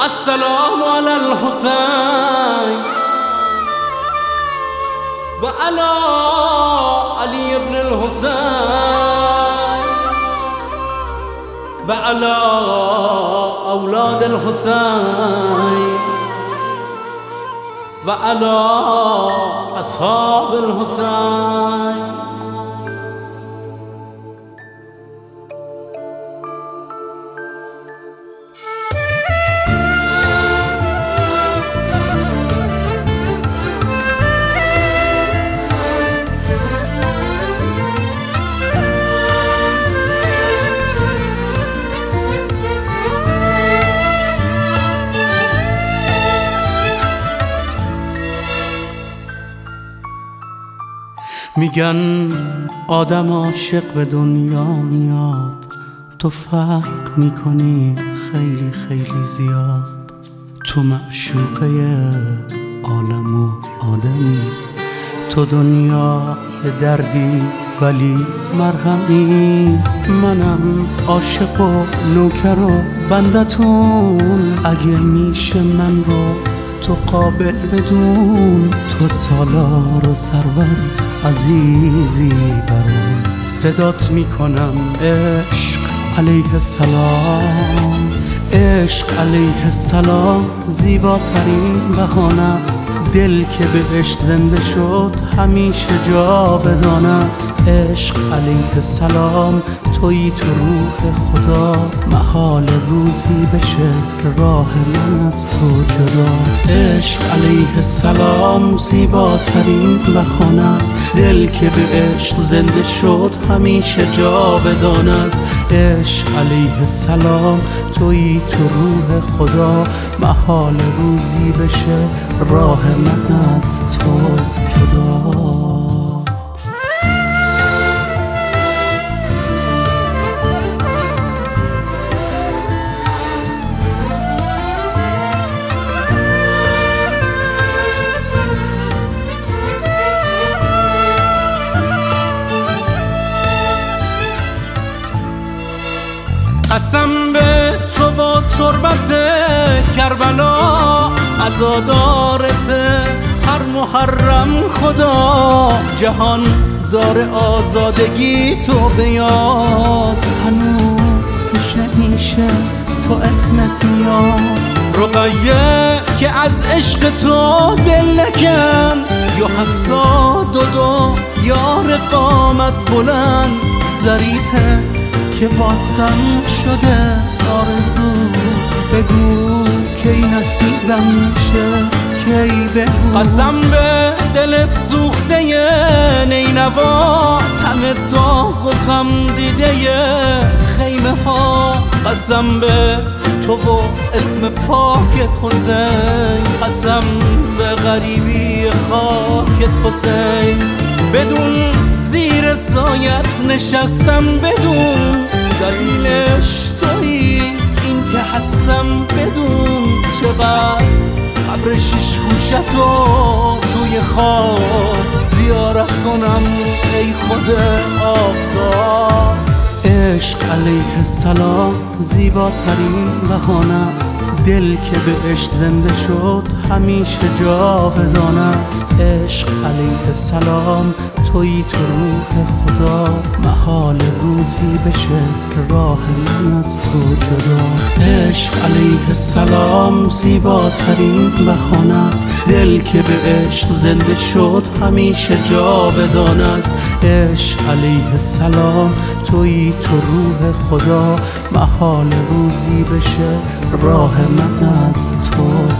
السلام على الحسين وعلى علي بن الحسين وعلى أولاد الحسين وعلى أصحاب الحسين. میگن آدم عاشق به دنیا میاد، تو فرق میکنی خیلی خیلی زیاد. تو معشوقه عالم و آدمی، تو دنیا یه دردی ولی مرهمی. منم عاشق و نوکر و بندتون، اگه میشه من رو تو قابل بدون. تو سالار و سرور عزیزی برام، صدات میکنم عشق علیه السلام. عشق علیه السلام زیباترین بهانه است، دل که بهش زنده شد همیشه جاودان است. عشق علیه السلام تویی تو روح خدا، محال روزی بشه راه من از تو جدا. عشق علیه السلام زیباترین بهانه است، دل که به عشق زنده شد همیشه جاودان است. عشق علیه السلام تویی تو روح خدا، محال روزی بشه راه من از تو جدا. قسم به تو با تربت کربلا، عزادارت هر محرم خدا. جهان داره آزادگی تو بیاد، هنوز تشه تو اسمت میاد. رقیه که از عشق تو دل نکن، یا 72 یار قامت بلند. ظریفه که واسم شده آرزو، بگو کی نصیبم میشه کی بگو. قسم به دل سوخته نینوا، همه داغ و غم دیده خیمه ها. قسم به تو و اسم پاکت حسین، قسم به غریبی خاکت حسین. بدون زیر سایت نشستم، بدون دلیلش تویی این که هستم. بدون چقدر قبر شش گوشتو توی خواب زیارت کنم ای خود آفتاب. عشق علیه السلام زیباترین بهانه است، دل که به عشق زنده شد همیشه جاودان است. عشق علیه السلام تویی تو روح خدا، محال روزی بشه راه من از تو جدا. عشق علیه السلام زیباترین بهانه است، دل که به عشق زنده شد همیشه جاودان است. عشق علیه السلام تویی تو روح خدا، محال روزی بشه راه من از تو